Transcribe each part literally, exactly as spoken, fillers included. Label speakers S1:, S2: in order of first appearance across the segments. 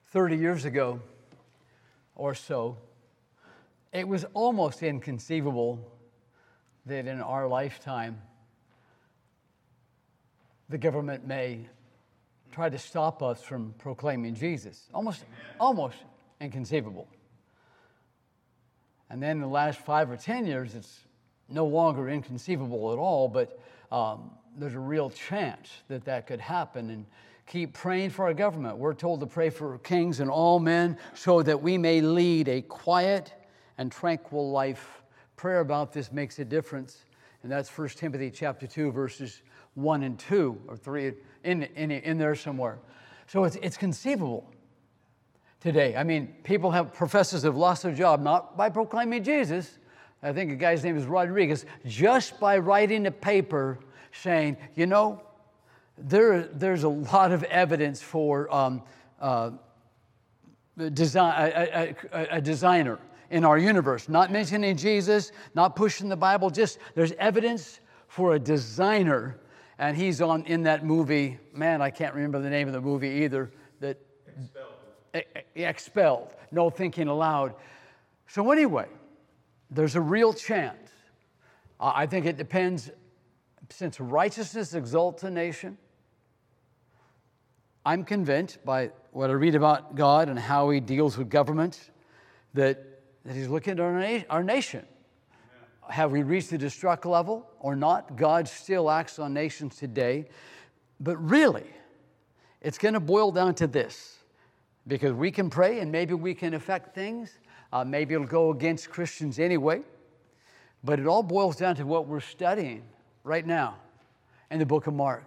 S1: thirty years ago or so, it was almost inconceivable that in our lifetime the government may try to stop us from proclaiming Jesus. Almost, almost inconceivable. And then in the last five or ten years, it's no longer inconceivable at all, but um, there's a real chance that that could happen. And keep praying for our government. We're told to pray for kings and all men so that we may lead a quiet and tranquil life. Prayer about this makes a difference. And that's First Timothy chapter two, verses one and two, or three, in, in, in there somewhere. So it's, it's conceivable today. I mean, people have, professors have lost their job, not by proclaiming Jesus. I think a guy's name is Rodriguez, just by writing a paper saying, you know, there, there's a lot of evidence for um, uh, design, a, a, a designer in our universe, not mentioning Jesus, not pushing the Bible, just there's evidence for a designer. And he's on in that movie, man, I can't remember the name of the movie either, that Expelled. Expelled, no thinking aloud. So anyway, there's a real chance. Uh, I think it depends, since righteousness exalts a nation, I'm convinced by what I read about God and how he deals with governments that, that he's looking at our, na- our nation. Amen. Have we reached the destruct level or not? God still acts on nations today. But really, it's going to boil down to this. Because we can pray and maybe we can affect things. Uh, maybe it'll go against Christians anyway. But it all boils down to what we're studying right now in the book of Mark.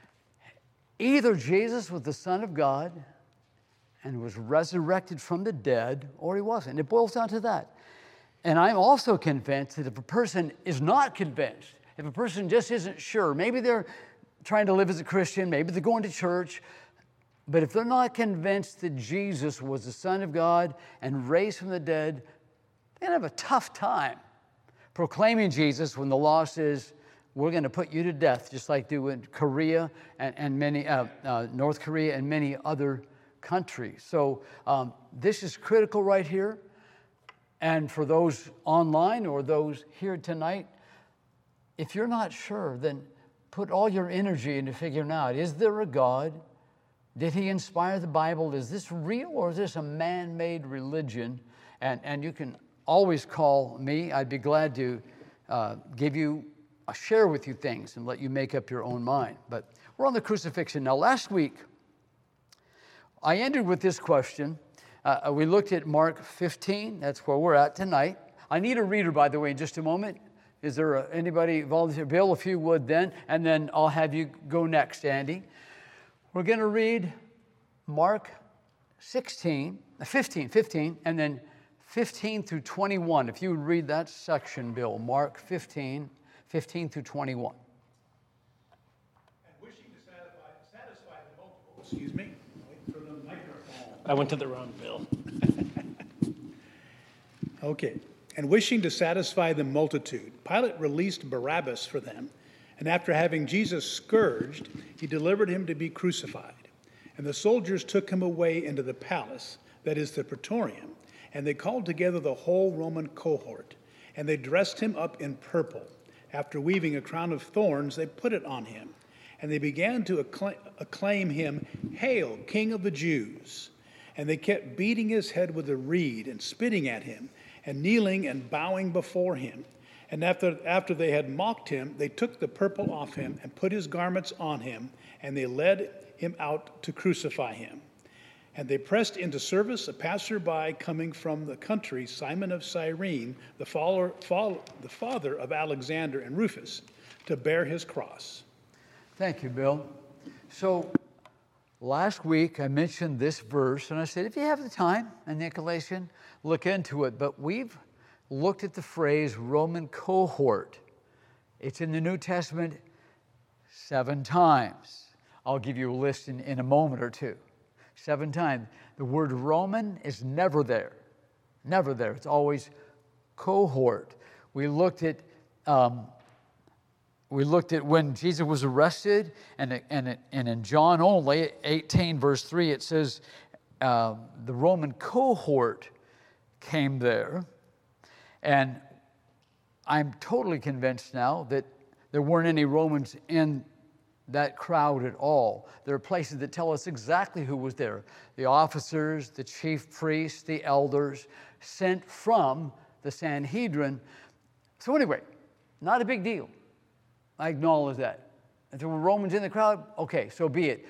S1: Either Jesus was the Son of God and was resurrected from the dead, or he wasn't. It boils down to that. And I'm also convinced that if a person is not convinced, if a person just isn't sure, maybe they're trying to live as a Christian, maybe they're going to church, but if they're not convinced that Jesus was the Son of God and raised from the dead, they're going to have a tough time proclaiming Jesus when the law says, we're going to put you to death, just like do in Korea and, and many, uh, uh, North Korea and many other countries. So um, this is critical right here. And for those online or those here tonight, if you're not sure, then put all your energy into figuring out, is there a God? Did he inspire the Bible? Is this real or is this a man-made religion? And, and you can always call me. I'd be glad to uh, give you I'll share with you things and let you make up your own mind. But we're on the crucifixion. Now, last week, I ended with this question. Uh, we looked at Mark fifteen. That's where we're at tonight. I need a reader, by the way, in just a moment. Is there a, anybody volunteer? Bill, if you would then, and then I'll have you go next, Andy. We're going to read Mark sixteen, fifteen, fifteen, and then fifteen through twenty-one. If you would read that section, Bill, Mark fifteen, fifteen through twenty-one.
S2: And wishing to satisfy, satisfy the multiple, excuse me, wait for the microphone. I went to the wrong bill. Okay. And wishing to satisfy the multitude, Pilate released Barabbas for them, and after having Jesus scourged, he delivered him to be crucified. And the soldiers took him away into the palace, that is the Praetorium, and they called together the whole Roman cohort, and they dressed him up in purple. After weaving a crown of thorns, they put it on him, and they began to acclaim, acclaim him, "Hail, King of the Jews!" And they kept beating his head with a reed and spitting at him, and kneeling and bowing before him. And after, after they had mocked him, they took the purple off him and put his garments on him, and they led him out to crucify him. And they pressed into service a passerby coming from the country, Simon of Cyrene, the, follower, follow, the father of Alexander and Rufus, to bear his cross.
S1: Thank you, Bill. So last week I mentioned this verse, and I said, if you have the time in Nicolaitan, look into it. But we've looked at the phrase Roman cohort. It's in the New Testament seven times. I'll give you a list in, in a moment or two. Seven times. The word Roman is never there. Never there. It's always cohort. We looked at um, we looked at when Jesus was arrested, and and and in John only eighteen verse three it says, uh, the Roman cohort came there, and I'm totally convinced now that there weren't any Romans in that crowd at all. There are places that tell us exactly who was there. The officers, the chief priests, the elders, sent from the Sanhedrin. So anyway, not a big deal. I acknowledge that. If there were Romans in the crowd, okay, so be it.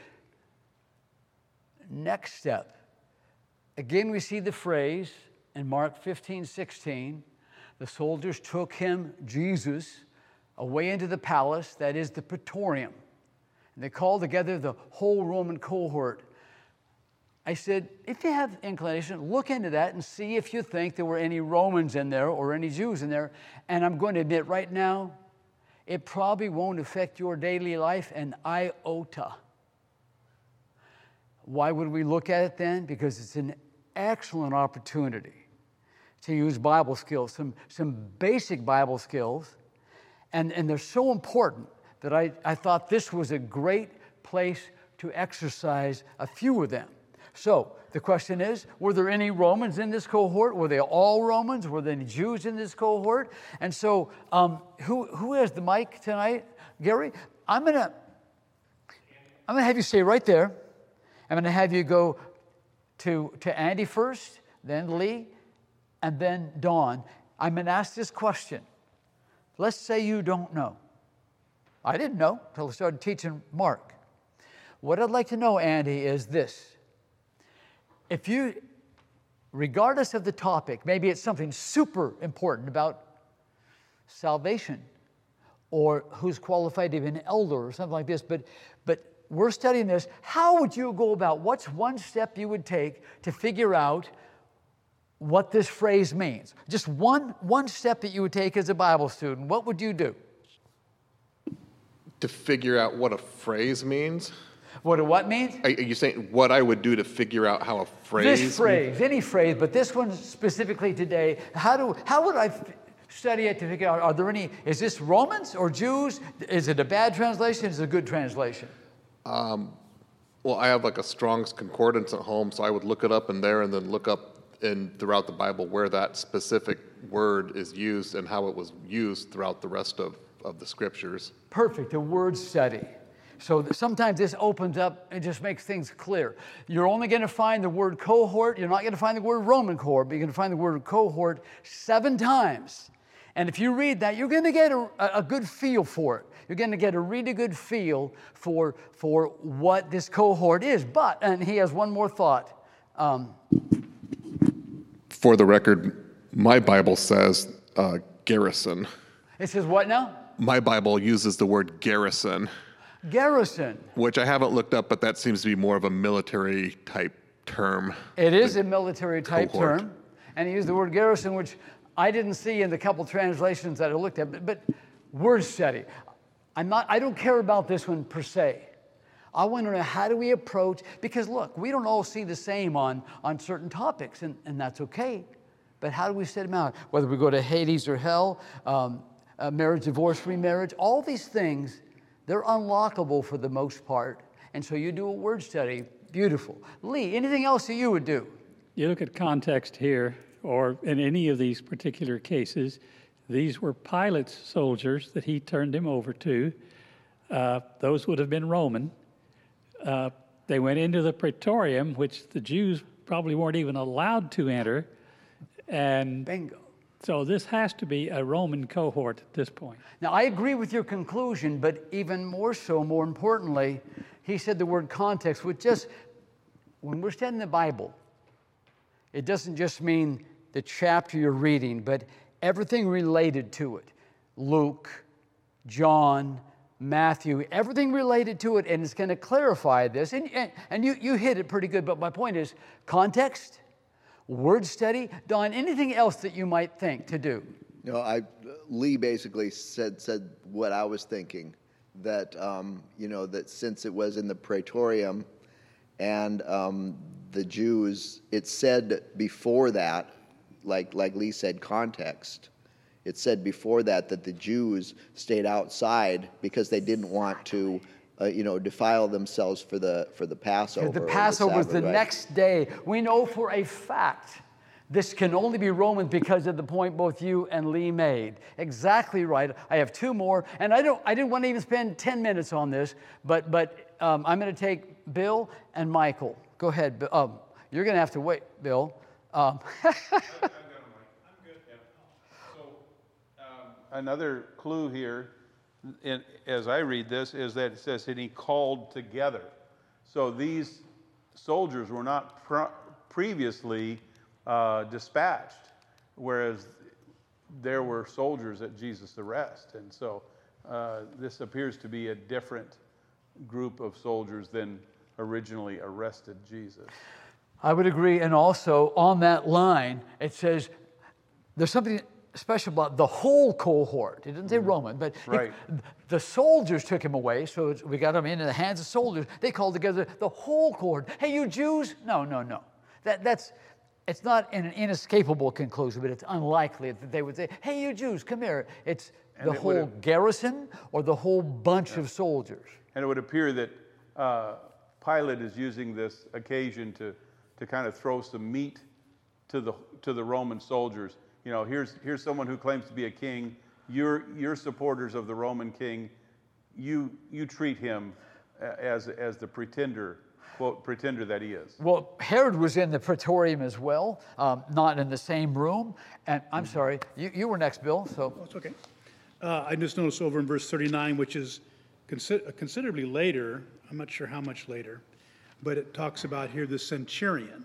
S1: Next step. Again, we see the phrase in Mark fifteen, sixteen. The soldiers took him, Jesus, away into the palace, that is the Praetorium. And they called together the whole Roman cohort. I said, if you have inclination, look into that and see if you think there were any Romans in there or any Jews in there. And I'm going to admit right now, it probably won't affect your daily life an iota. Why would we look at it then? Because it's an excellent opportunity to use Bible skills, some, some basic Bible skills. And, and they're so important that I, I thought this was a great place to exercise a few of them. So the question is, were there any Romans in this cohort? Were they all Romans? Were there any Jews in this cohort? And so um, who, who has the mic tonight? Gary? I'm going to I'm gonna have you stay right there. I'm going to have you go to, to Andy first, then Lee, and then Dawn. I'm going to ask this question. Let's say you don't know. I didn't know until I started teaching Mark. What I'd like to know, Andy, is this. If you, regardless of the topic, maybe it's something super important about salvation or who's qualified to be an elder or something like this, but, but we're studying this, how would you go about, what's one step you would take to figure out what this phrase means? Just one, one step that you would take as a Bible student, what would you do?
S3: To figure out what a phrase means?
S1: What a what means?
S3: Are you saying what I would do to figure out how a phrase...
S1: This phrase, any phrase, but this one specifically today, how do how would I f- study it to figure out, are there any, is this Romans or Jews? Is it a bad translation? Is it a good translation?
S3: Um, well, I have like a Strong's Concordance at home, so I would look it up in there and then look up in throughout the Bible where that specific word is used and how it was used throughout the rest of, of the scriptures.
S1: Perfect, a word study. So sometimes this opens up and just makes things clear. You're only going to find the word cohort. You're not going to find the word Roman cohort, but you're going to find the word cohort seven times. And if you read that, you're going to get a, a good feel for it. You're going to get a really good feel for, for what this cohort is. But, and he has one more thought. Um,
S3: For the record, my Bible says uh, garrison.
S1: It says what now?
S3: My Bible uses the word garrison.
S1: Garrison.
S3: Which I haven't looked up, but that seems to be more of a military type term.
S1: It is a military type
S3: cohort.
S1: term. And he used the word garrison, which I didn't see in the couple translations that I looked at, but, but word study. I'm not, I don't care about this one per se. I want to know, how do we approach, because look, we don't all see the same on, on certain topics, and, and that's okay. But how do we set them out? Whether we go to Hades or hell, um, uh, marriage, divorce, remarriage, all these things, they're unlockable for the most part. And so you do a word study, beautiful. Lee, anything else that you would do?
S4: You look at context here, or in any of these particular cases, these were Pilate's soldiers that he turned him over to. Uh, those would have been Roman. Uh, they went into the Praetorium, which the Jews probably weren't even allowed to enter. And
S1: Bingo.
S4: so this has to be a Roman cohort at this point.
S1: Now, I agree with your conclusion, but even more so, more importantly, he said the word context, which just, when we're studying the Bible, it doesn't just mean the chapter you're reading, but everything related to it. Luke, John, Matthew, everything related to it, and it's going to clarify this. And, and, and you, you hit it pretty good, but my point is context, word study. Don, anything else that you might think to do?
S5: No, I, Lee basically said said what I was thinking, that, um, you know, that since it was in the Praetorium and um, the Jews, it said before that, like, like Lee said, context. It said before that that the Jews stayed outside because they didn't want to uh, you know, defile themselves for the for the Passover.
S1: The
S5: or
S1: Passover was the
S5: Sabbath, right?
S1: next day. We know for a fact this can only be Romans because of the point both you and Lee made. Exactly right. I have two more, and I don't. I didn't want to even spend ten minutes on this, but but um, I'm going to take Bill and Michael. Go ahead. Bill. Um, you're going to have to wait, Bill. Um,
S6: Another clue here, in, as I read this, is that it says, and he called together. So these soldiers were not pr- previously uh, dispatched, whereas there were soldiers at Jesus' arrest. And so uh, this appears to be a different group of soldiers than originally arrested Jesus.
S1: I would agree. And also on that line, it says there's something special about the whole cohort. It didn't say Roman, but
S6: Right.
S1: it, the soldiers took him away, so it's, we got him into the hands of soldiers. They called together the whole cohort. Hey, you Jews? No, no, no. That, that's, it's not an inescapable conclusion, but it's unlikely that they would say, hey, you Jews, come here. It's
S6: And
S1: the
S6: it
S1: whole
S6: would've-
S1: garrison or the whole bunch
S6: Yeah.
S1: of soldiers.
S6: And it would appear that uh, Pilate is using this occasion to, to kind of throw some meat to the, to the Roman soldiers. You know, here's, here's someone who claims to be a king. You're, you're supporters of the Roman king. You, you treat him as, as the pretender, quote, pretender that he is.
S1: Well, Herod was in the Praetorium as well, um, not in the same room. And I'm sorry, you, you were next, Bill. So
S2: Oh, it's okay. Uh, I just noticed over in verse thirty-nine, which is consi- considerably later, I'm not sure how much later, but it talks about here the centurion.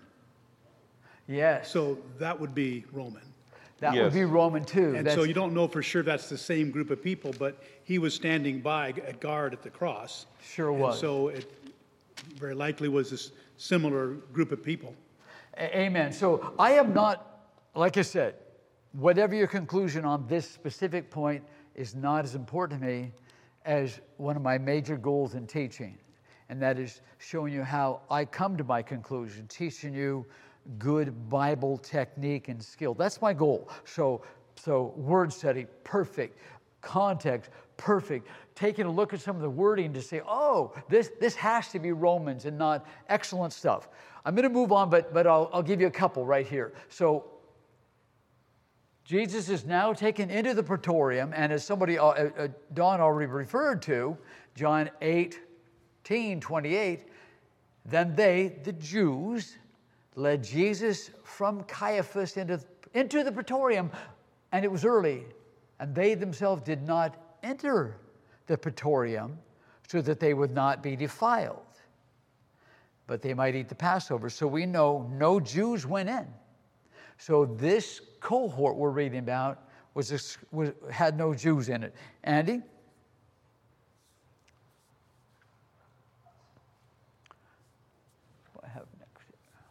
S1: yes,
S2: So that would be Roman.
S1: that
S6: Yes.
S1: would be Roman too.
S2: And
S1: That's-
S2: so you don't know for sure that's the same group of people, but he was standing by at guard at the cross.
S1: Sure
S2: And
S1: was.
S2: so it very likely was this similar group of people.
S1: A- Amen. So I am not, like I said, whatever your conclusion on this specific point is not as important to me as one of my major goals in teaching. And that is showing you how I come to my conclusion, teaching you good Bible technique and skill. That's my goal. So, so word study, perfect. Context, perfect. Taking a look at some of the wording to say, oh, this, this has to be Romans and not excellent stuff. I'm going to move on, but, but I'll, I'll give you a couple right here. So Jesus is now taken into the Praetorium, and as somebody, uh, uh, Don already referred to, John eighteen twenty-eight, then they, the Jews, led Jesus from Caiaphas into, into the Praetorium, and it was early, and they themselves did not enter the Praetorium so that they would not be defiled, but they might eat the Passover. So we know no Jews went in. So this cohort we're reading about was, a, was had no Jews in it. Andy? What I have next?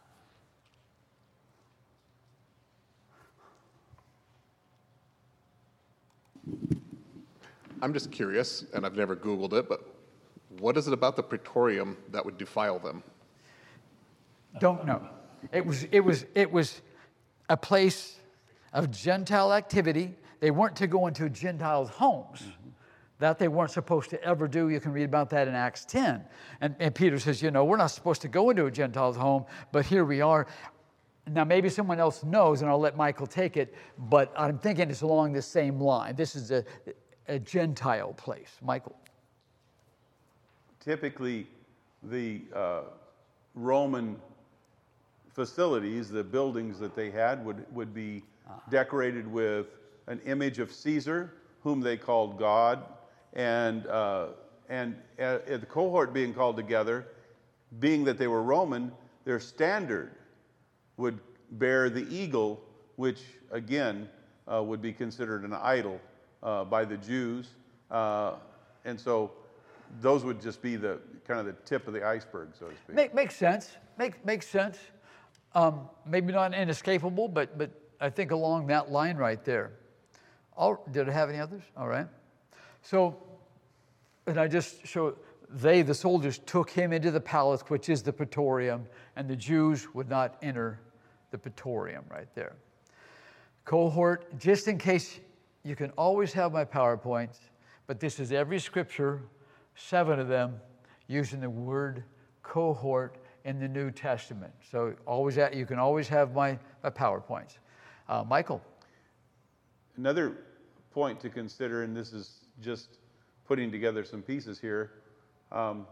S3: I'm just curious, and I've never Googled it, but what is it about the Praetorium that would defile them?
S1: Don't know. It was, it was, it was a place of Gentile activity. They weren't to go into Gentiles' homes. Mm-hmm. That they weren't supposed to ever do. You can read about that in Acts ten. And, and Peter says, you know, we're not supposed to go into a Gentile's home, but here we are. Now, maybe someone else knows, and I'll let Michael take it, but I'm thinking it's along the same line. This is a, a Gentile place. Michael?
S6: Typically, the uh, Roman facilities, the buildings that they had, would, would be decorated with an image of Caesar, whom they called God, and, uh, and at, at the cohort being called together, being that they were Roman, their standard would bear the eagle, which again uh, would be considered an idol uh, by the Jews. Uh, and so those would just be the kind of the tip of the iceberg, so to speak.
S1: Make, makes sense. Make, makes sense. Um, maybe not inescapable, but, but I think along that line right there. All, did I have any others? All right. So, and I just show, they, the soldiers, took him into the palace, which is the Praetorium, and the Jews would not enter the Praetorium right there. Cohort, just in case, you can always have my PowerPoints, but this is every scripture, seven of them using the word cohort in the New Testament. So always at, you can always have my, my PowerPoints. Uh, Michael.
S6: Another point to consider, and this is just putting together some pieces here, um,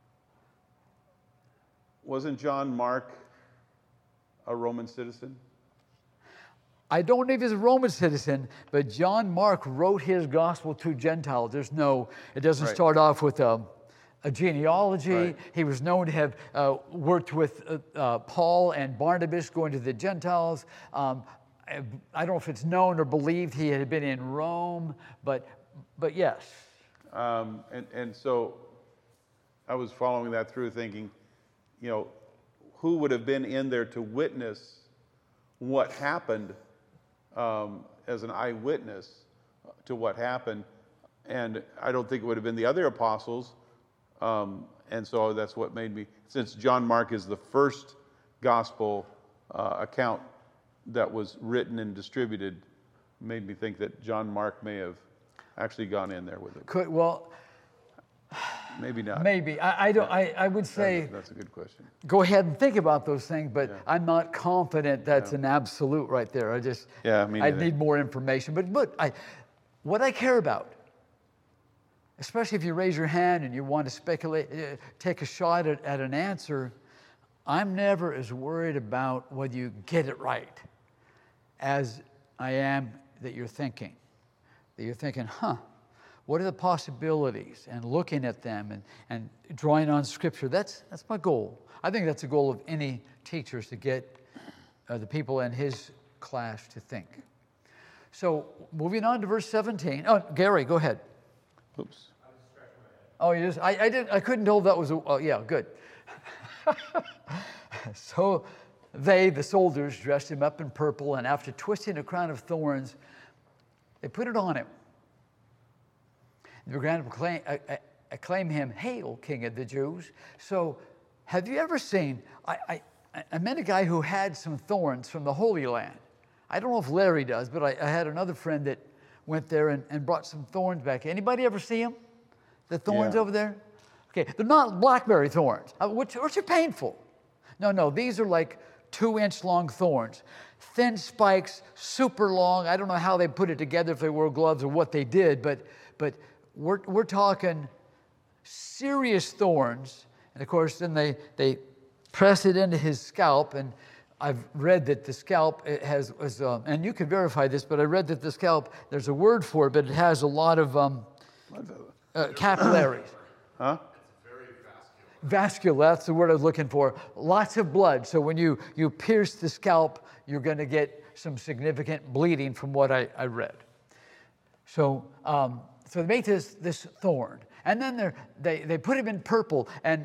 S6: wasn't John Mark a Roman citizen?
S1: I don't know if he's a Roman citizen, but John Mark wrote his gospel to Gentiles. There's no, it doesn't
S6: Right.
S1: start off with a, a genealogy.
S6: Right.
S1: He was known to have uh, worked with uh, uh, Paul and Barnabas going to the Gentiles. Um, I, I don't know if it's known or believed he had been in Rome, but, but yes.
S6: Um, and, and so I was following that through thinking, you know, who would have been in there to witness what happened um, as an eyewitness to what happened? And I don't think it would have been the other apostles. Um, and so that's what made me, since John Mark is the first gospel uh, account that was written and distributed, made me think that John Mark may have actually gone in there with it.
S1: Could, well,
S6: Maybe not.
S1: maybe. I, I, don't, I, I would say
S6: That's, that's a good question.
S1: go ahead and think about those things, but
S6: Yeah.
S1: I'm not confident that's an absolute right there. I just,
S6: Yeah, me
S1: I
S6: neither.
S1: need more information. But, but I, what I care about, especially if you raise your hand and you want to speculate, uh, take a shot at, at an answer, I'm never as worried about whether you get it right as I am that you're thinking. That you're thinking, huh, what are the possibilities? And looking at them and, and drawing on Scripture. That's, that's my goal. I think that's the goal of any teacher, is to get uh, the people in his class to think. So moving on to verse seventeen. Oh, Gary, go ahead.
S6: Oops.
S1: Oh, you just, I, I didn't, I couldn't tell if that was, a, oh, yeah, good. So they, the soldiers, dressed him up in purple, and after twisting a crown of thorns, they put it on him. They began to proclaim, uh, uh, acclaim him, "Hail, King of the Jews." So have you ever seen, I, I, I met a guy who had some thorns from the Holy Land. I don't know if Larry does, but I, I had another friend that went there and, and brought some thorns back. Anybody ever see them? The thorns
S6: Yeah.
S1: over there? Okay, they're not blackberry thorns, uh, which, which are painful. No, no, these are like two-inch long thorns. Thin spikes, super long. I don't know how they put it together, if they wore gloves or what they did, but, but we're, we're talking serious thorns. And of course, then they, they press it into his scalp, and I've read that the scalp it has, was, um, and you can verify this, but I read that the scalp, there's a word for it, but it has a lot of um, uh, capillaries.
S6: Huh?
S1: Vascular, that's the word I was looking for. Lots of blood. So when you, you pierce the scalp, you're going to get some significant bleeding from what I, I read. So, um, so they make this, this thorn. And then they, they put him in purple, and,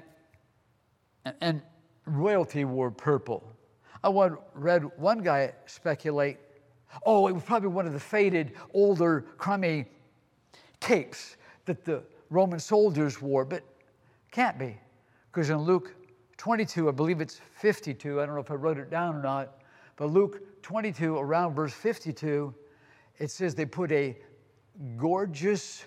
S1: and royalty wore purple. I want, read one guy speculate, oh, it was probably one of the faded, older, crummy capes that the Roman soldiers wore, but can't be. Because in Luke twenty-two, I believe it's fifty-two, I don't know if I wrote it down or not, but Luke twenty-two, around verse fifty-two, it says they put a gorgeous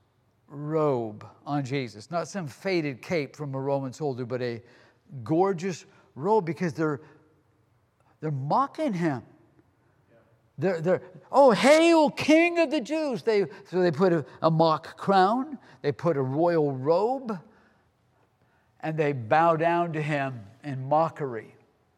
S1: robe on Jesus. Not some faded cape from a Roman soldier, but a gorgeous robe, because they're, they're mocking him. They're, they're, oh, hail, King of the Jews. They, so they put a, a mock crown, they put a royal robe, and they bow down to him in mockery.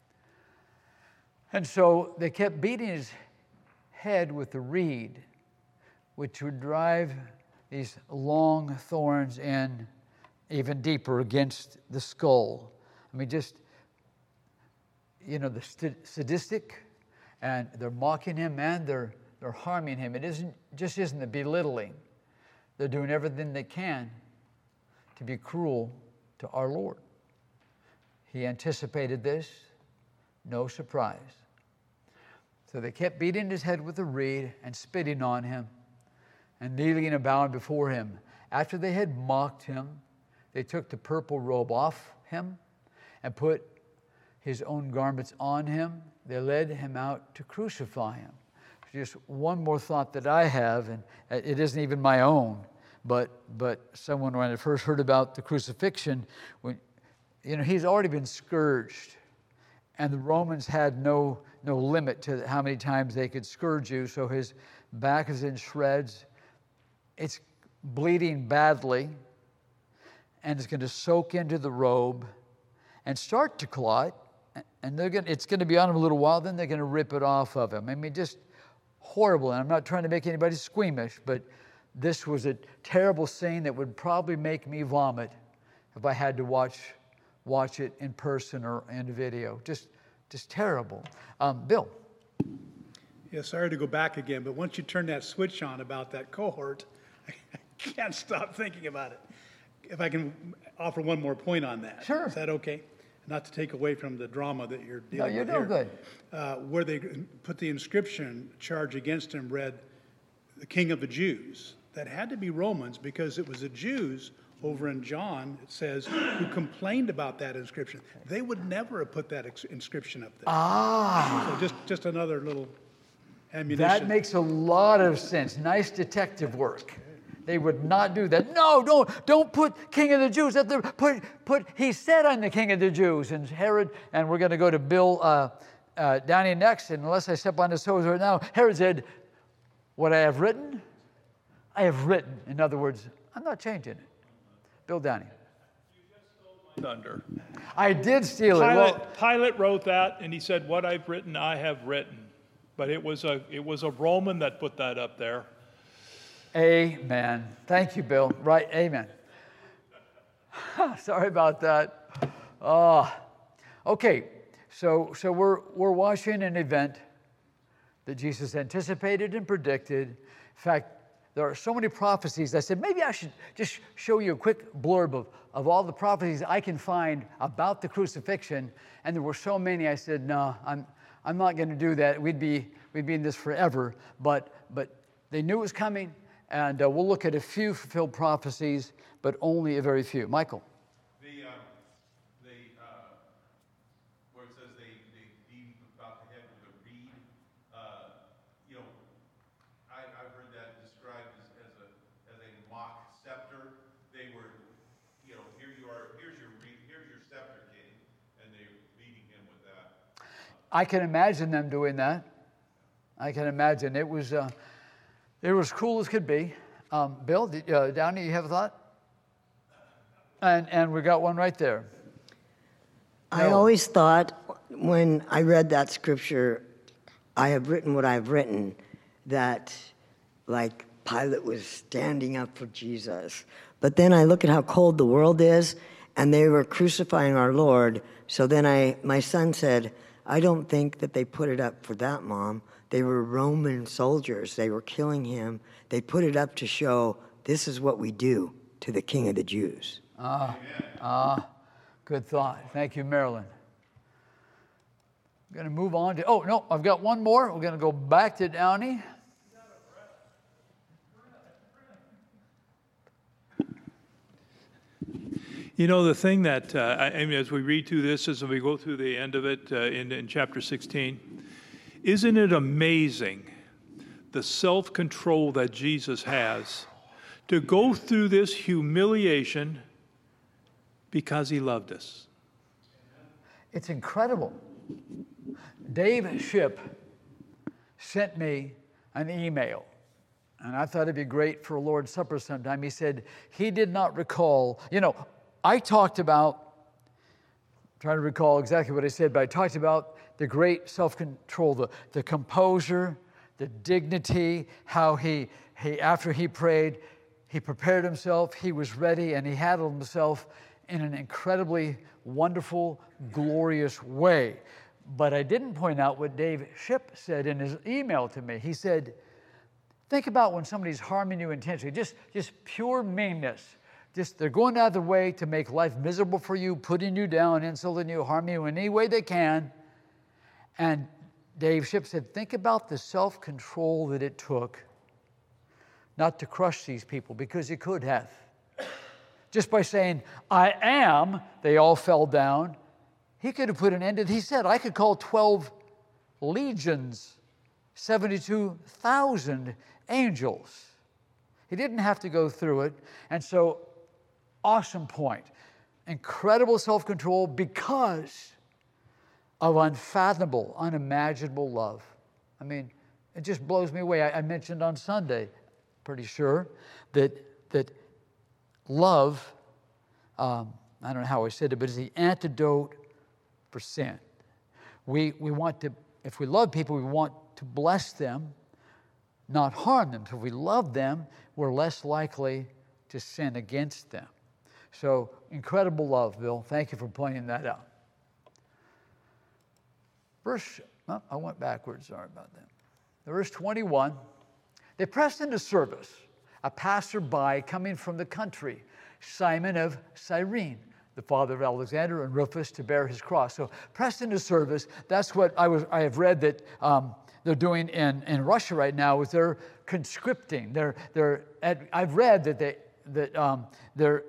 S1: And so they kept beating his head with a reed, which would drive these long thorns in even deeper against the skull. I mean, just, you know, the st- sadistic, and they're mocking him and they're, they're harming him. It isn't, just isn't the belittling. They're doing everything they can to be cruel to our Lord. He anticipated this, no surprise. So they kept beating his head with a reed and spitting on him and kneeling and bowing before him. After they had mocked him, they took the purple robe off him and put his own garments on him. They led him out to crucify him. Just one more thought that I have, and it isn't even my own, but but someone, when I first heard about the crucifixion, when, you know, he's already been scourged, and the Romans had no no limit to how many times they could scourge you, so his back is in shreds. It's bleeding badly, and it's going to soak into the robe and start to clot, and they're going it's going to be on him a little while, then they're going to rip it off of him. I mean, just horrible. And I'm not trying to make anybody squeamish, but this was a terrible scene that would probably make me vomit if I had to watch watch it in person or in video. Just just terrible. Um, Bill.
S2: Yeah, sorry to go back again, but once you turn that switch on about that cohort, I can't stop thinking about it. If I can offer one more point on that.
S1: Sure.
S2: Is that okay? Not to take away from the drama that you're
S1: No,
S2: dealing
S1: you're
S2: with
S1: doing
S2: here.
S1: good.
S2: Uh, where they put the inscription charge against him read, the King of the Jews. That had to be Romans because it was the Jews over in John, it says, who complained about that inscription. They would never have put that ex- inscription up there.
S1: Ah,
S2: So just, just another little ammunition.
S1: that makes a lot of sense. Nice detective work. They would not do that. No, don't, don't put King of the Jews up there. Put, put, he said, I'm the King of the Jews. And Herod, and we're going to go to Bill uh, uh, Downey next, and unless I step on his toes right now, Herod said, what I have written, I have written. In other words, I'm not changing it. Bill Downey.
S7: Thunder.
S1: I did steal it.
S7: Pilate,
S1: Well,
S7: Pilate wrote that, and he said, what I've written, I have written. But it was a, it was a Roman that put that up there.
S1: amen. Thank you, Bill. Right, amen. Sorry about that. Uh, okay, so so we're we're watching an event that Jesus anticipated and predicted. In fact, there are so many prophecies. I said, maybe I should just show you a quick blurb of, of all the prophecies I can find about the crucifixion. And there were so many, I said, no, I'm I'm not going to do that. We'd be we'd be in this forever. But but they knew it was coming. And uh, we'll look at a few fulfilled prophecies, but only a very few. Michael.
S6: The, um, the, uh, where it says they, they beat about the head with a reed, uh, you know, I, I've heard that described as, as a, as a mock scepter. They were, you know, here you are, here's your reed, here's your scepter, king, and they're beating him with that.
S1: I can imagine them doing that. I can imagine. It was, uh, it was cool as could be. Um, Bill, did, uh, Downey, you have a thought? And, and we got one right there.
S8: I
S1: No.
S8: always thought when I read that scripture, I have written what I've written, that like Pilate was standing up for Jesus. But then I look at how cold the world is, and they were crucifying our Lord. So then I, my son said, I don't think that they put it up for that, Mom. They were Roman soldiers. They were killing him. They put it up to show this is what we do to the King of the Jews.
S1: Ah, ah, good thought. Thank you, Marilyn. I'm going to move on to, oh, no, I've got one more. We're going to go back to Downey.
S7: You know, the thing that, uh, I, I mean, as we read through this, as we go through the end of it uh, in, in chapter sixteen, isn't it amazing the self-control that Jesus has to go through this humiliation because he loved us?
S1: It's incredible. Dave Shipp sent me an email, and I thought it'd be great for a Lord's Supper sometime. He said he did not recall, you know, I talked about, trying to recall exactly what I said, but I talked about the great self-control, the, the composure, the dignity, how he, he, after he prayed, he prepared himself, he was ready, and he handled himself in an incredibly wonderful, glorious way. But I didn't point out what Dave Shipp said in his email to me. He said, think about when somebody's harming you intentionally, just, just pure meanness. Just they're going out of their way to make life miserable for you, putting you down, insulting you, harming you in any way they can. And Dave Shipp said, think about the self-control that it took not to crush these people, because he could have. Just by saying, I am, they all fell down. He could have put an end to it. He said, I could call twelve legions, seventy-two thousand angels. He didn't have to go through it. And so, awesome point. Incredible self-control because of unfathomable, unimaginable love. I mean, it just blows me away. I, I mentioned on Sunday, pretty sure, that that love, um, I don't know how I said it, but is the antidote for sin. We, we want to, if we love people, we want to bless them, not harm them. So if we love them, we're less likely to sin against them. So incredible love, Bill. Thank you for pointing that out. Verse, oh, I went backwards, sorry about that. Verse twenty-one, they pressed into service a passerby coming from the country, Simon of Cyrene, the father of Alexander, and Rufus to bear his cross. So pressed into service, that's what I was. I have read that um, they're doing in, in Russia right now is they're conscripting. They're, they're at, I've read that, they, that um, they're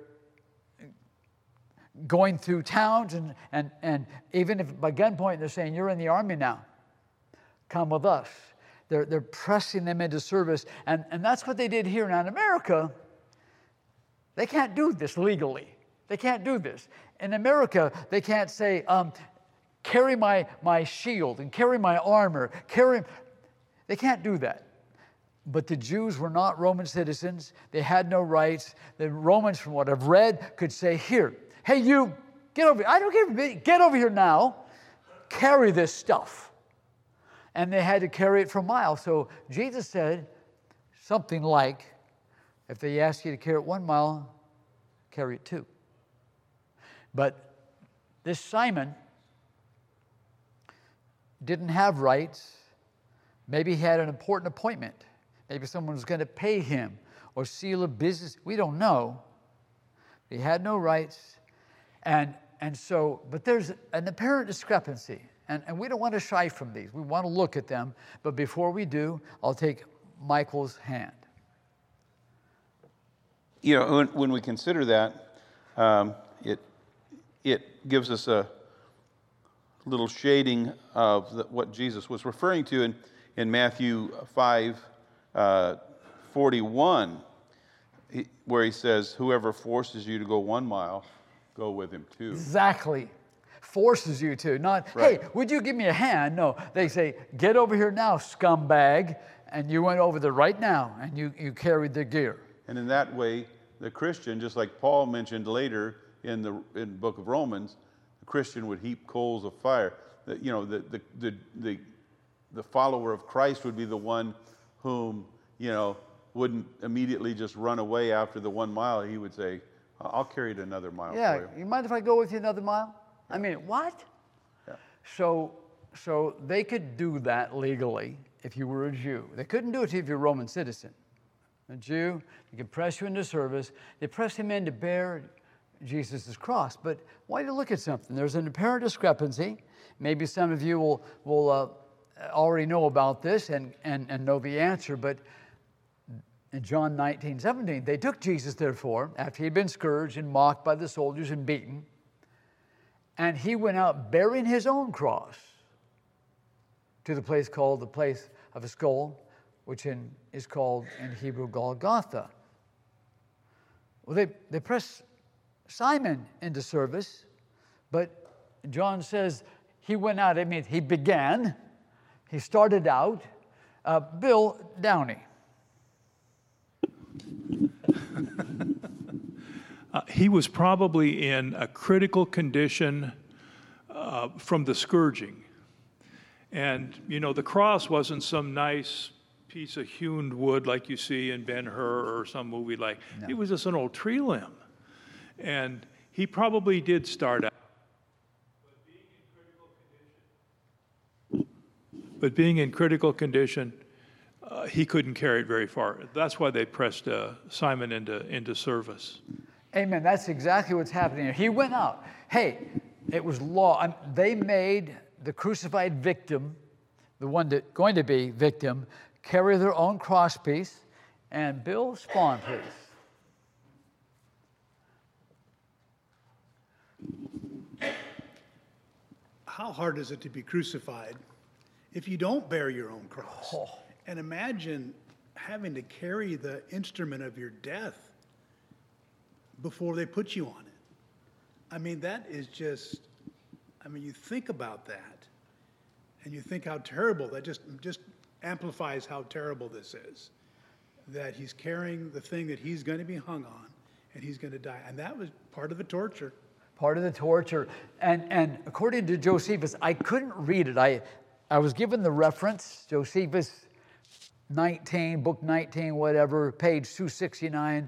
S1: going through towns and, and, and even if by gunpoint they're saying, you're in the army now, come with us. They're, they're pressing them into service. And, and that's what they did here. Now in America, they can't do this legally. They can't do this. In America, they can't say, um, carry my, my shield and carry my armor. Carry. They can't do that. But the Jews were not Roman citizens. They had no rights. The Romans, from what I've read, could say, here, hey, you, get over here. I don't care if you get over here now. Carry this stuff. And they had to carry it for miles. So Jesus said something like, if they ask you to carry it one mile, carry it two. But this Simon didn't have rights. Maybe he had an important appointment. Maybe someone was going to pay him or seal a business. We don't know. He had no rights. And, and so, but there's an apparent discrepancy. And, and we don't want to shy from these. We want to look at them. But before we do, I'll take Michael's hand.
S6: You know, when, when we consider that, um, it it gives us a little shading of the, what Jesus was referring to in, in Matthew five forty-one, he, where he says, whoever forces you to go one mile, go with him two.
S1: Exactly. Forces you to, not,
S6: right.
S1: Hey, would you give me a hand? No, they say, get over here now, scumbag. And you went over there right now, and you, you carried the gear.
S6: And in that way, the Christian, just like Paul mentioned later in the in the book of Romans, the Christian would heap coals of fire. The, you know, the, the, the, the, the follower of Christ would be the one whom, you know, wouldn't immediately just run away after the one mile. He would say, I'll carry it another mile
S1: yeah,
S6: for you.
S1: You mind if I go with you another mile? I mean, what?
S6: Yeah.
S1: So, so they could do that legally if you were a Jew. They couldn't do it if you're a Roman citizen. A Jew, they could press you into service. They pressed him in to bear Jesus' cross. But why do you look at something? There's an apparent discrepancy. Maybe some of you will, will uh, already know about this and, and, and know the answer, but in John nineteen seventeen, they took Jesus, therefore, after he had been scourged and mocked by the soldiers and beaten, and he went out bearing his own cross to the place called the place of a skull, which in, is called in Hebrew Golgotha. Well, they, they press Simon into service, but John says he went out, I mean, he began, he started out. Uh, Bill Downey.
S7: Uh, he was probably in a critical condition uh, from the scourging. And, you know, the cross wasn't some nice piece of hewn wood like you see in Ben-Hur or some movie like. No. It was just an old tree limb. And he probably did start out. But being in critical condition, but being in critical condition uh, he couldn't carry it very far. That's why they pressed uh, Simon into, into service.
S1: Amen. That's exactly what's happening here. He went out. Hey, it was law. I mean, they made the crucified victim, the one that going to be victim, carry their own crosspiece. And Bill Spawn, please.
S2: How hard is it to be crucified if you don't bear your own cross?
S1: Oh.
S2: And imagine having to carry the instrument of your death before they put you on it. I mean, that is just, I mean, you think about that and you think how terrible, that just, just amplifies how terrible this is. That he's carrying the thing that he's going to be hung on and he's going to die. And that was part of the torture.
S1: Part of the torture. And, and according to Josephus, I couldn't read it. I, I was given the reference, Josephus nineteen, book nineteen, whatever, page two sixty-nine.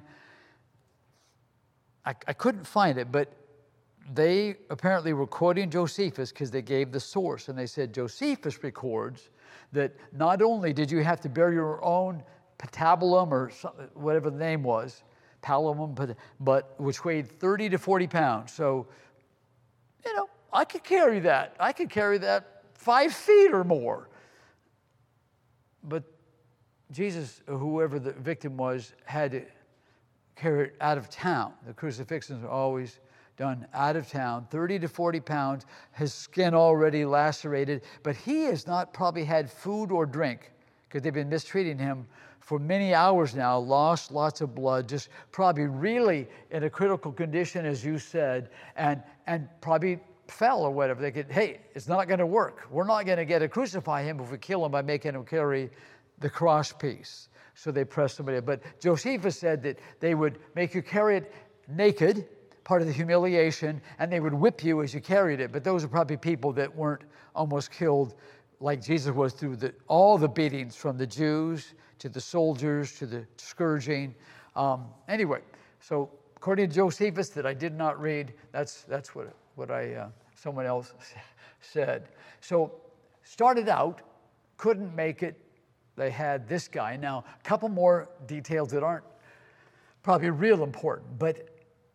S1: I, I couldn't find it, but they apparently were quoting Josephus because they gave the source. And they said, Josephus records that not only did you have to bear your own patabolum or whatever the name was, palomum, but which weighed thirty to forty pounds. So, you know, I could carry that. I could carry that five feet or more. But Jesus, or whoever the victim was, had to carry it out of town. The crucifixions are always done out of town, thirty to forty pounds, his skin already lacerated, but he has not probably had food or drink because they've been mistreating him for many hours now, lost lots of blood, just probably really in a critical condition, as you said, and, and probably fell or whatever. They could, hey, it's not going to work. We're not going to get to crucify him if we kill him by making him carry the cross piece. So they pressed somebody. But Josephus said that they would make you carry it naked, part of the humiliation, and they would whip you as you carried it. But those are probably people that weren't almost killed like Jesus was through the, all the beatings, from the Jews to the soldiers to the scourging. Um, anyway, so according to Josephus, that I did not read, that's that's what what I uh, someone else said. So started out, couldn't make it. They had this guy. Now a couple more details that aren't probably real important, but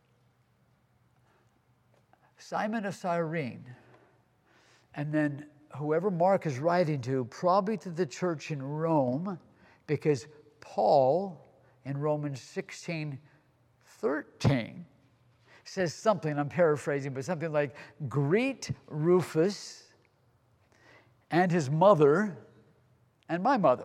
S1: Simon of Cyrene, and then whoever Mark is writing to, probably to the church in Rome, because Paul in Romans sixteen thirteen says something, I'm paraphrasing, but something like, greet Rufus and his mother and my mother.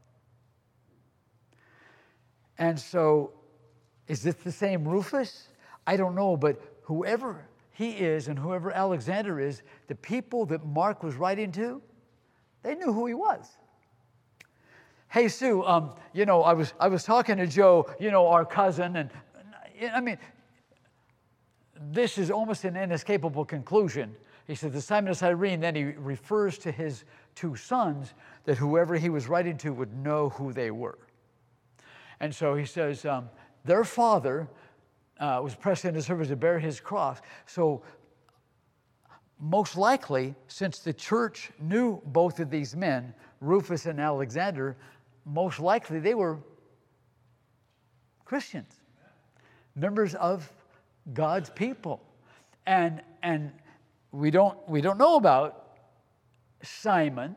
S1: And so, is this the same Rufus? I don't know, but whoever he is and whoever Alexander is, the people that Mark was writing to, they knew who he was. Hey, Sue, um, you know, I was I was talking to Joe, you know, our cousin, and I mean, this is almost an inescapable conclusion. He said, the Simon of Cyrene, then he refers to his two sons, that whoever he was writing to would know who they were. And so he says, um, their father uh, was pressed into service to bear his cross. So most likely, since the church knew both of these men, Rufus and Alexander, most likely they were Christians, members of God's people. And and we don't we don't know about Simon,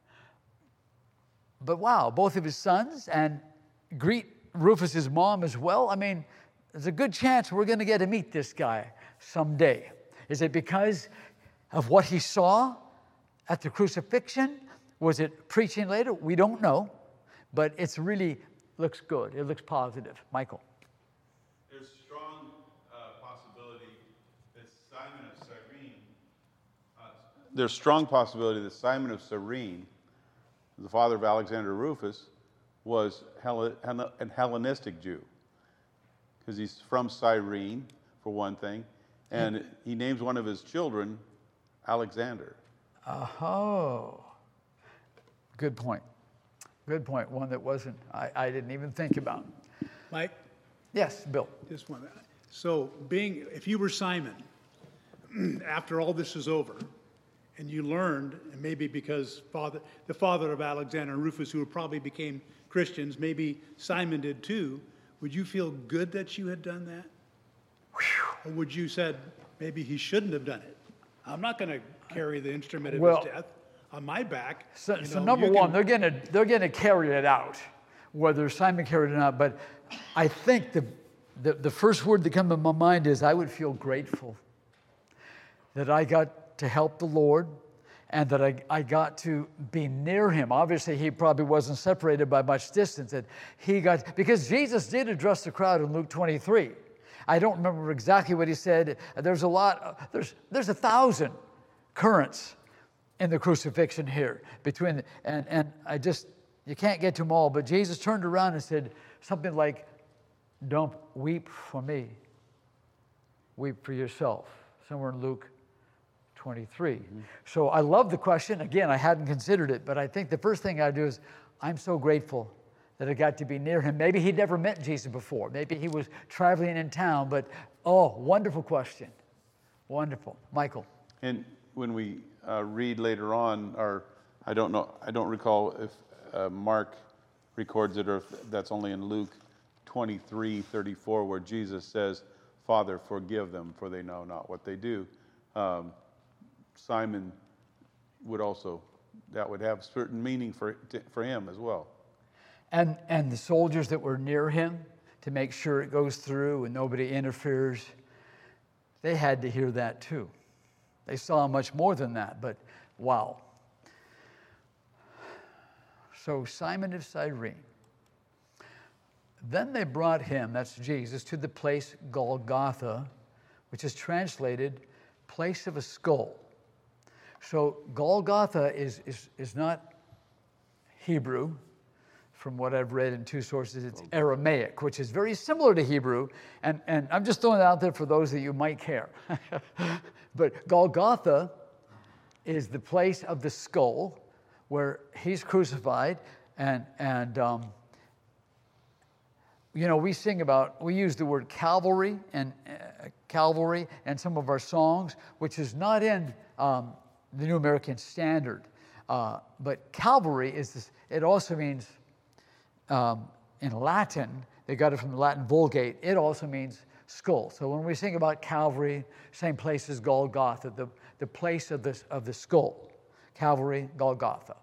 S1: but wow, both of his sons, and greet Rufus's mom as well. I mean, there's a good chance we're going to get to meet this guy someday. Is it because of what he saw at the crucifixion? Was it preaching later? We don't know, but it's really looks good. It looks positive. Michael.
S6: There's strong uh, possibility that Simon of Cyrene. Uh, there's strong possibility that Simon of Cyrene, the father of Alexander Rufus, was Hell- Hell- an Hellenistic Jew, because he's from Cyrene, for one thing, and he names one of his children Alexander.
S1: Oh. Good point. Good point. One that wasn't, I, I didn't even think about.
S2: Mike?
S1: Yes, Bill.
S2: Just one. So being, if you were Simon, after all this is over, and you learned, and maybe because father, the father of Alexander and Rufus, who probably became Christians, maybe Simon did too, would you feel good that you had done that? Whew. Or would you said, maybe he shouldn't have done it? I'm not going to carry the instrument of
S1: well,
S2: his death on my back.
S1: So,
S2: you
S1: so
S2: know,
S1: number
S2: you
S1: one,
S2: can,
S1: they're going to they're going to carry it out, whether Simon carried it or not. But I think the, the the first word that comes to my mind is I would feel grateful that I got to help the Lord and that I, I got to be near him. Obviously, he probably wasn't separated by much distance. That he got, because Jesus did address the crowd in Luke twenty-three. I don't remember exactly what he said. There's a lot, there's, there's a thousand currents in the crucifixion here between, the, and, and I just, you can't get to them all, but Jesus turned around and said something like, don't weep for me, weep for yourself, somewhere in Luke twenty-three. Mm-hmm. So I love the question. Again, I hadn't considered it, but I think the first thing I do is, I'm so grateful that I got to be near him. Maybe he'd never met Jesus before. Maybe he was traveling in town, but oh, wonderful question. Wonderful. Michael.
S6: And when we uh, read later on, or I don't know, I don't recall if uh, Mark records it or if that's only in Luke twenty-three thirty-four, where Jesus says, Father, forgive them, for they know not what they do. Um, Simon would also, that would have certain meaning for, for him as well.
S1: And, and the soldiers that were near him to make sure it goes through and nobody interferes, they had to hear that too. They saw much more than that, but wow. So Simon of Cyrene. Then they brought him, that's Jesus, to the place Golgotha, which is translated place of a skull. So Golgotha is, is, is not Hebrew. From what I've read in two sources, it's Aramaic, which is very similar to Hebrew. And, and I'm just throwing it out there for those that you might care. But Golgotha is the place of the skull where he's crucified. And, and um, you know, we sing about, we use the word Calvary and uh, Calvary in some of our songs, which is not in um, the New American Standard. Uh, but Calvary is this, it also means, Um, in Latin, they got it from the Latin Vulgate, it also means skull. So when we sing about Calvary, same place as Golgotha, the, the place of, this, of the skull. Calvary, Golgotha.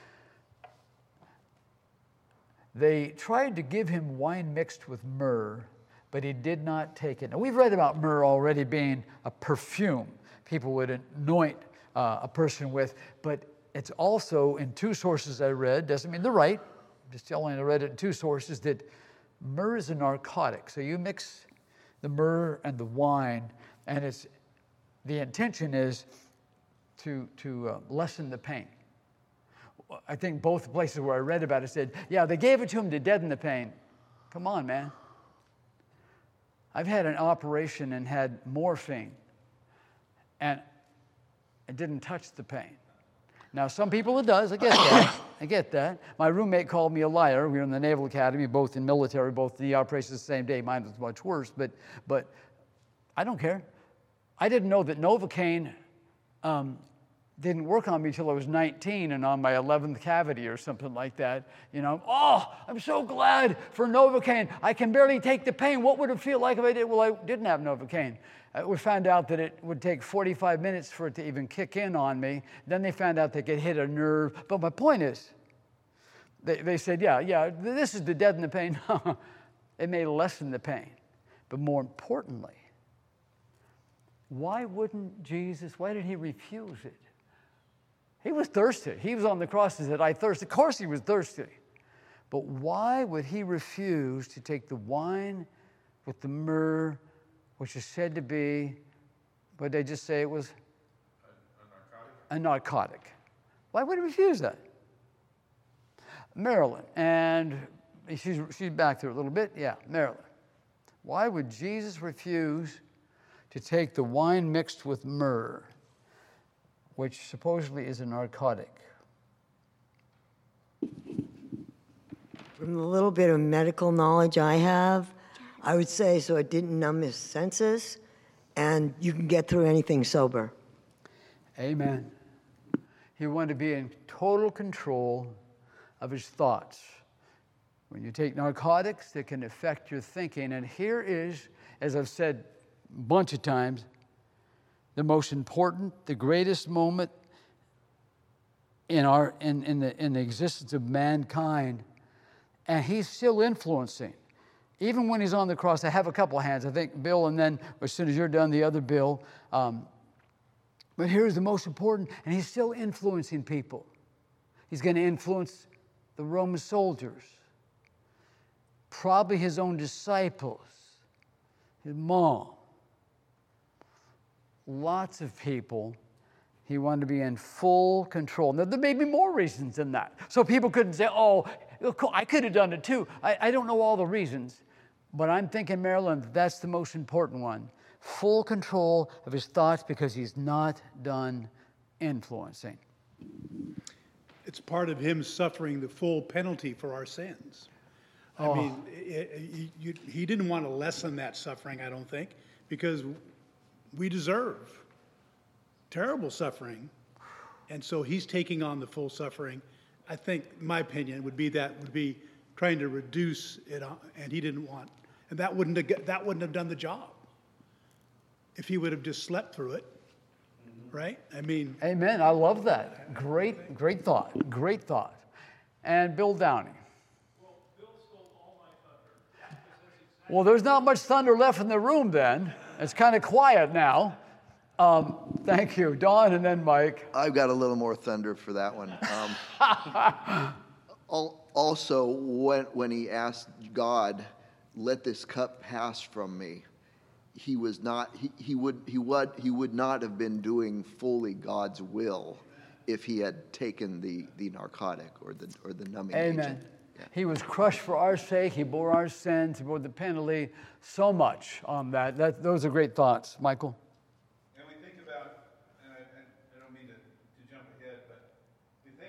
S1: They tried to give him wine mixed with myrrh, but he did not take it. Now, we've read about myrrh already being a perfume people would anoint uh, a person with, but it's also, in two sources I read, doesn't mean they're right, just telling I read it in two sources, that myrrh is a narcotic. So you mix the myrrh and the wine, and it's the intention is to, to uh, lessen the pain. I think both the places where I read about it said, yeah, they gave it to him to deaden the pain. Come on, man. I've had an operation and had morphine, and it didn't touch the pain. Now, some people it does. I get that. I get that. My roommate called me a liar. We were in the Naval Academy, both in military, both the operations the same day. Mine was much worse, but but I don't care. I didn't know that Novocaine um, didn't work on me until I was nineteen and on my eleventh cavity or something like that. You know, oh, I'm so glad for Novocaine. I can barely take the pain. What would it feel like if I did? Well, I didn't have Novocaine. Uh, we found out that it would take forty-five minutes for it to even kick in on me. Then they found out they could hit a nerve. But my point is, they, they said, yeah, yeah, this is to deaden the pain. It may lessen the pain. But more importantly, why wouldn't Jesus, why did he refuse it? He was thirsty. He was on the cross and said, I thirst. Of course he was thirsty. But why would he refuse to take the wine with the myrrh, which is said to be, what did they just say it was? A, a narcotic. A narcotic. Why would he refuse that? Marilyn, and she's, she's back there a little bit. Yeah, Marilyn. Why would Jesus refuse to take the wine mixed with myrrh, which supposedly is a narcotic?
S8: From the little bit of medical knowledge I have, I would say so it didn't numb his senses, and you can get through anything sober.
S1: Amen. He wanted to be in total control of his thoughts. When you take narcotics, they can affect your thinking. And here is, as I've said a bunch of times, the most important, the greatest moment in our in, in the in the existence of mankind, and he's still influencing. Even when he's on the cross, I have a couple of hands. I think Bill, and then as soon as you're done, the other Bill. Um, But here's the most important, and he's still influencing people. He's going to influence the Roman soldiers, probably his own disciples, his mom. Lots of people. He wanted to be in full control. Now, there may be more reasons than that. So people couldn't say, oh, I could have done it too. I, I don't know all the reasons, but I'm thinking, Marilyn, that that's the most important one. Full control of his thoughts because he's not done influencing.
S2: It's part of him suffering the full penalty for our sins. I
S1: Oh.
S2: mean, it, it, you, he didn't want to lessen that suffering, I don't think, because we deserve terrible suffering. And so he's taking on the full suffering. I think my opinion would be that would be trying to reduce it, on- and he didn't want, and that wouldn't have, get- that wouldn't have done the job if he would have just slept through it, right? I mean,
S1: Amen. I love that. Great, great thought. Great thought. And Bill Downey. Well, there's not much thunder left in the room then. It's kind of quiet now. Um, thank you. Don and then Mike.
S5: I've got a little more thunder for that one. Um, al- also, when, when he asked God, let this cup pass from me, he was not, he, he would, he would, he would not have been doing fully God's will if he had taken the, the narcotic or the, or the numbing
S1: Amen.
S5: agent. Yeah.
S1: He was crushed for our sake. He bore our sins. He bore the penalty. So much on that. that those are great thoughts. Michael?
S6: And we think about, and I, and I don't mean to, to jump ahead, but we think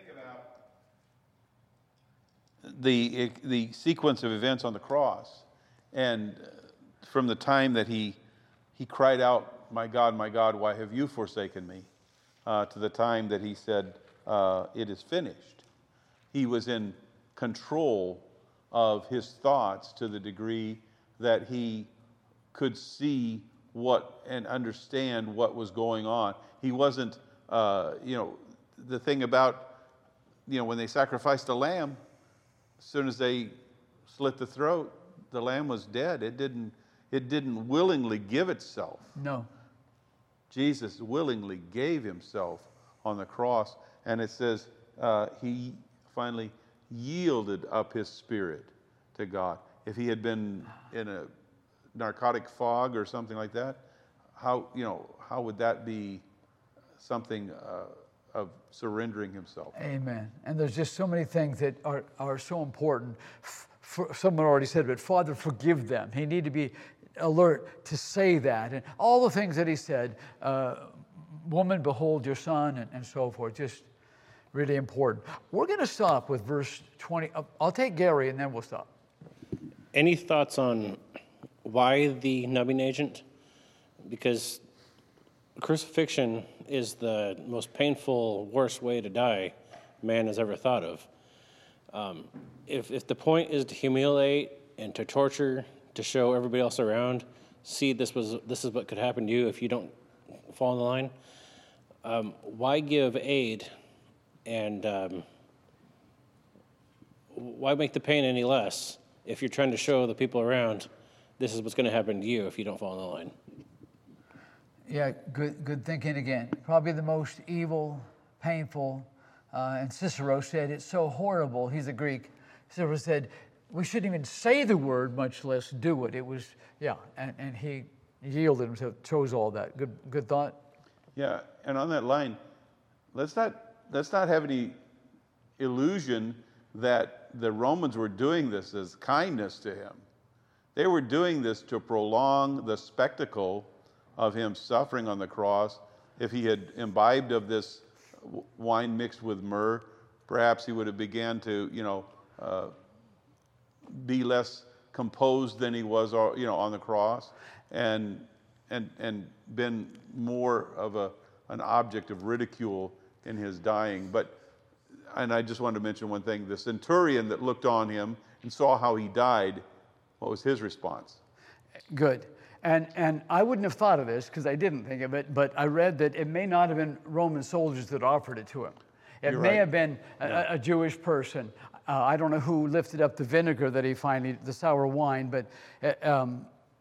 S6: about the, the sequence of events on the cross. And from the time that he, he cried out, my God, my God, why have you forsaken me? Uh, to the time that he said, uh, it is finished. He was in control of his thoughts to the degree that he could see what and understand what was going on. He wasn't, uh, you know, the thing about, you know, when they sacrificed a lamb, as soon as they slit the throat, the lamb was dead. It didn't, it didn't willingly give itself.
S1: No.
S6: Jesus willingly gave himself on the cross, and it says uh, he finally yielded up his spirit to God. If he had been in a narcotic fog or something like that, how, you know, how would that be something uh, of surrendering himself?
S1: Amen. And there's just so many things that are, are so important. F- for, someone already said it, but Father, forgive them. He needed to be alert to say that. And all the things that he said, uh, woman, behold your son, and, and so forth, just really important. We're going to stop with verse twenty. I'll take Gary and then we'll stop.
S9: Any thoughts on why the numbing agent? Because crucifixion is the most painful, worst way to die man has ever thought of. Um, if, if the point is to humiliate and to torture, to show everybody else around, see this was this is what could happen to you if you don't fall in the line, um, why give aid and um, why make the pain any less if you're trying to show the people around this is what's going to happen to you if you don't fall in the line?
S1: Yeah, good, good thinking again. Probably the most evil, painful, uh, and Cicero said it's so horrible. He's a Greek. Cicero said we shouldn't even say the word, much less do it. It was, yeah, and, and he yielded himself, chose all that. Good, good thought.
S6: Yeah, and on that line, let's not let's not have any illusion that the Romans were doing this as kindness to him. They were doing this to prolong the spectacle of him suffering on the cross. If he had imbibed of this wine mixed with myrrh, perhaps he would have began to, you know, uh, be less composed than he was, you know, on the cross, and and and been more of a an object of ridicule in his dying. But, and I just wanted to mention one thing: the centurion that looked on him and saw how he died, what was his response?
S1: Good. And, and I wouldn't have thought of this because I didn't think of it, but I read that it may not have been Roman soldiers that offered it to him. It
S6: You're
S1: may
S6: right.
S1: have been a,
S6: Yeah.
S1: a Jewish person. Uh, I don't know who lifted up the vinegar that he finally, the sour wine, but uh, um,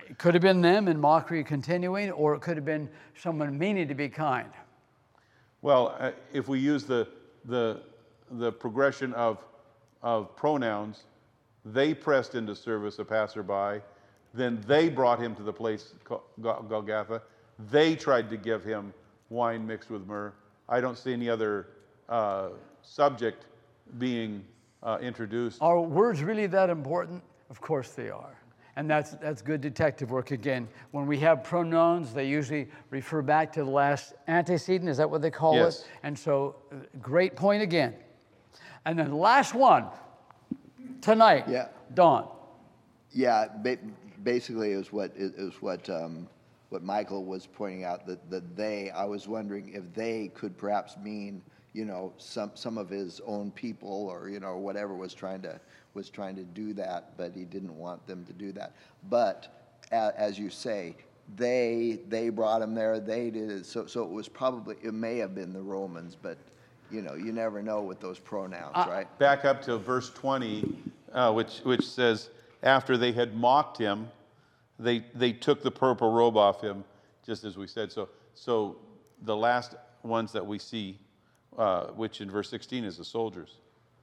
S1: It could have been them in mockery continuing, or it could have been someone meaning to be kind.
S6: Well, uh, if we use the, the, the progression of, of pronouns, they pressed into service a passerby, then they brought him to the place called Gol- Golgotha. They tried to give him wine mixed with myrrh. I don't see any other uh, subject being uh, introduced.
S1: Are words really that important? Of course they are. And that's, that's good detective work again. When we have pronouns, they usually refer back to the last antecedent. Is that what they call
S6: Yes.
S1: it? And so, uh, great point again. And then the last one, tonight,
S5: Yeah.
S1: Dawn.
S5: Yeah, ba- basically, it was what it was what um, what Michael was pointing out, that that they. I was wondering if they could perhaps mean, you know, some some of his own people, or you know, whatever was trying to was trying to do that, but he didn't want them to do that. But a, as you say, they they brought him there. They did it. So so it was probably, it may have been the Romans, but you know, you never know with those pronouns,
S1: Uh,
S5: right?
S6: Back up to verse twenty, uh, which, which says, after they had mocked him, they, they took the purple robe off him, just as we said. So, so the last ones that we see, uh, which in verse sixteen is the soldiers.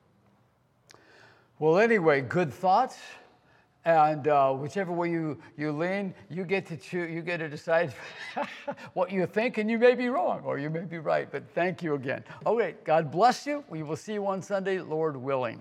S1: Well, anyway, good thoughts. And uh, whichever way you, you lean, you get to choose, you get to decide what you think, and you may be wrong or you may be right. But thank you again. Okay, God bless you. We will see you on Sunday, Lord willing.